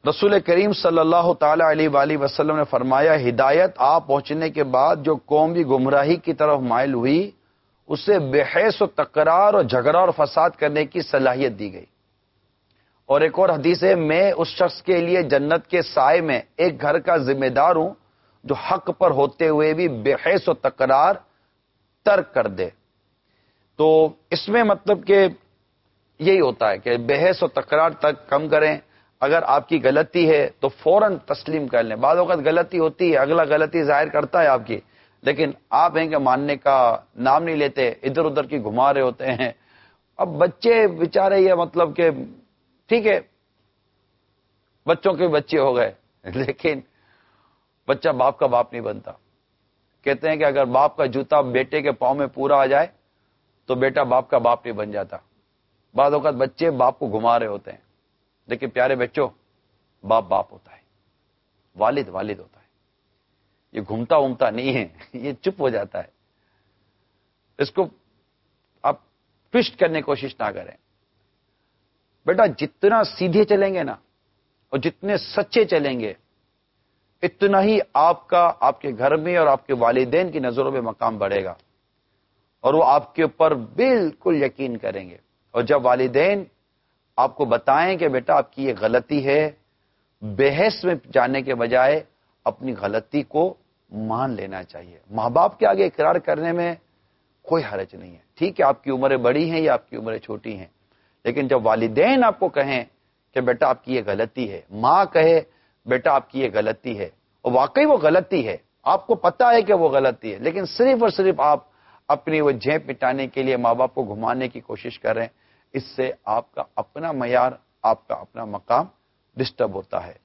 رسول کریم صلی اللہ تعالی علیہ وآلہ وسلم نے فرمایا، ہدایت آپ پہنچنے کے بعد جو قوم بھی گمراہی کی طرف مائل ہوئی اسے بحث و تکرار اور جھگڑا اور فساد کرنے کی صلاحیت دی گئی۔ اور ایک اور حدیث ہے، میں اس شخص کے لیے جنت کے سائے میں ایک گھر کا ذمہ دار ہوں جو حق پر ہوتے ہوئے بھی بحث و تکرار ترک کر دے۔ تو اس میں مطلب کہ یہی ہوتا ہے کہ بحث و تکرار تک کم کریں۔ اگر آپ کی غلطی ہے تو فوراً تسلیم کر لیں۔ بعض اوقات غلطی ہوتی ہے، اگلا غلطی ظاہر کرتا ہے آپ کی، لیکن آپ ہیں کہ ماننے کا نام نہیں لیتے، ادھر ادھر کی گھما رہے ہوتے ہیں۔ اب بچے بیچارے یہ مطلب کہ ٹھیک ہے بچوں کے بچے ہو گئے، لیکن بچہ باپ کا باپ نہیں بنتا۔ کہتے ہیں کہ اگر باپ کا جوتا بیٹے کے پاؤں میں پورا آ جائے تو بیٹا باپ کا باپ نہیں بن جاتا۔ بعض اوقات بچے باپ کو گھما رہے ہوتے ہیں، لیکن پیارے بچوں، باپ باپ ہوتا ہے، والد والد ہوتا ہے۔ یہ گھومتا وومتا نہیں ہے، یہ چپ ہو جاتا ہے۔ اس کو آپ ٹوسٹ کرنے کی کوشش نہ کریں۔ بیٹا جتنا سیدھے چلیں گے نا اور جتنے سچے چلیں گے اتنا ہی آپ کا آپ کے گھر میں اور آپ کے والدین کی نظروں میں مقام بڑھے گا، اور وہ آپ کے اوپر بالکل یقین کریں گے۔ اور جب والدین آپ کو بتائیں کہ بیٹا آپ کی یہ غلطی ہے، بحث میں جانے کے بجائے اپنی غلطی کو مان لینا چاہیے۔ ماں باپ کے آگے اقرار کرنے میں کوئی حرج نہیں ہے۔ ٹھیک ہے آپ کی عمریں بڑی ہیں یا آپ کی عمریں چھوٹی ہیں، لیکن جب والدین آپ کو کہیں کہ بیٹا آپ کی یہ غلطی ہے، ماں کہے بیٹا آپ کی یہ غلطی ہے، اور واقعی وہ غلطی ہے، آپ کو پتا ہے کہ وہ غلطی ہے، لیکن صرف اور صرف آپ اپنی وہ جھیپ مٹانے کے لیے ماں باپ کو گھمانے کی کوشش کر رہے ہیں، اس سے آپ کا اپنا معیار، آپ کا اپنا مقام ڈسٹرب ہوتا ہے۔